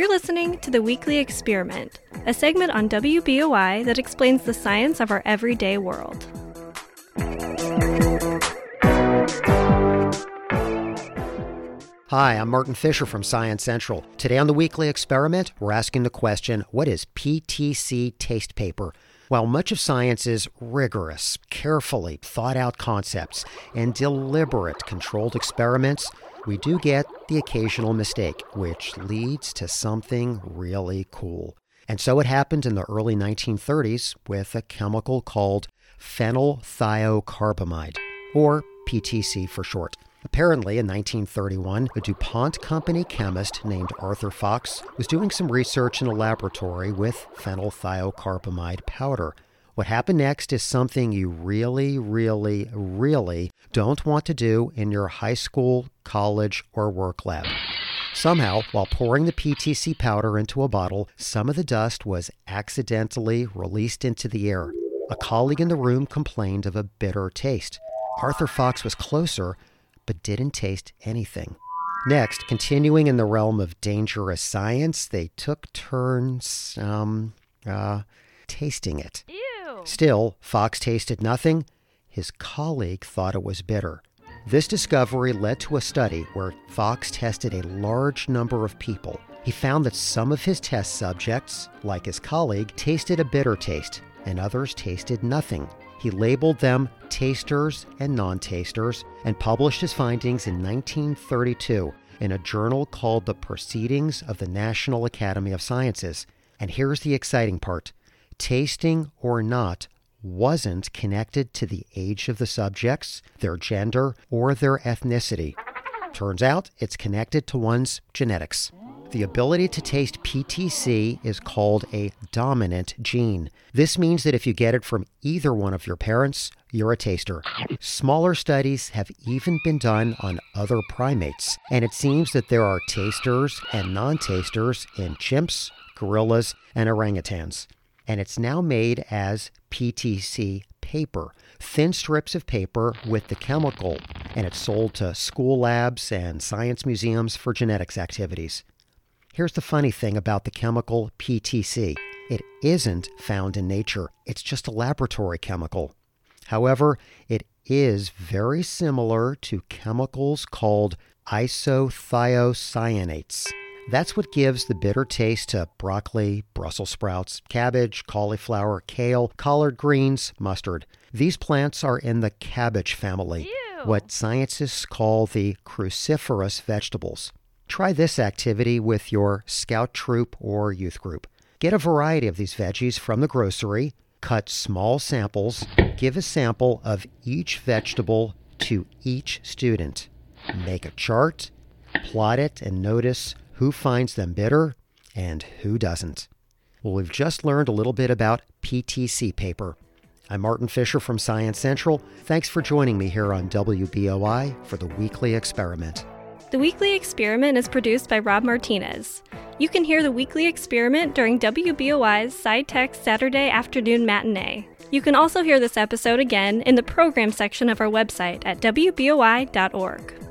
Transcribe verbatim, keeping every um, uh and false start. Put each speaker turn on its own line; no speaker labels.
listening to The Weekly Experiment, a segment on W B O I that explains the science of our everyday world.
Hi, I'm Martin Fisher from Science Central. Today on The Weekly Experiment, we're asking the question, what is P T C taste paper? While much of science is rigorous, carefully thought-out concepts and deliberate, controlled experiments, we do get the occasional mistake, which leads to something really cool. And so it happened in the early nineteen thirties with a chemical called phenylthiocarbamide, or P T C for short. Apparently, in nineteen thirty-one, a DuPont company chemist named Arthur Fox was doing some research in a laboratory with phenylthiocarbamide powder. What happened next is something you really, really, really don't want to do in your high school, college, or work lab. Somehow, while pouring the P T C powder into a bottle, some of the dust was accidentally released into the air. A colleague in the room complained of a bitter taste. Arthur Fox was closer, but didn't taste anything. Next, continuing in the realm of dangerous science, they took turns, um, uh, tasting it.
Ew.
Still, Fox tasted nothing. His colleague thought it was bitter. This discovery led to a study where Fox tested a large number of people. He found that some of his test subjects, like his colleague, tasted a bitter taste, and others tasted nothing. He labeled them tasters and non-tasters and published his findings in nineteen thirty-two in a journal called the Proceedings of the National Academy of Sciences. And here's the exciting part. Tasting or not wasn't connected to the age of the subjects, their gender, or their ethnicity. Turns out it's connected to one's genetics. The ability to taste P T C is called a dominant gene. This means that if you get it from either one of your parents, you're a taster. Smaller studies have even been done on other primates, and it seems that there are tasters and non-tasters in chimps, gorillas, and orangutans. And it's now made as P T C paper, thin strips of paper with the chemical, and it's sold to school labs and science museums for genetics activities. Here's the funny thing about the chemical P T C. It isn't found in nature. It's just a laboratory chemical. However, it is very similar to chemicals called isothiocyanates. That's what gives the bitter taste to broccoli, Brussels sprouts, cabbage, cauliflower, kale, collard greens, mustard. These plants are in the cabbage family,
Ew.
what scientists call the cruciferous vegetables. Try this activity with your scout troop or youth group. Get a variety of these veggies from the grocery, cut small samples, give a sample of each vegetable to each student. Make a chart, plot it, and notice who finds them bitter and who doesn't. Well, we've just learned a little bit about P T C paper. I'm Martin Fisher from Science Central. Thanks for joining me here on W B O I for The Weekly Experiment.
The Weekly Experiment is produced by Rob Martinez. You can hear The Weekly Experiment during W B O I's SciTech Saturday afternoon matinee. You can also hear this episode again in the program section of our website at W B O I dot org.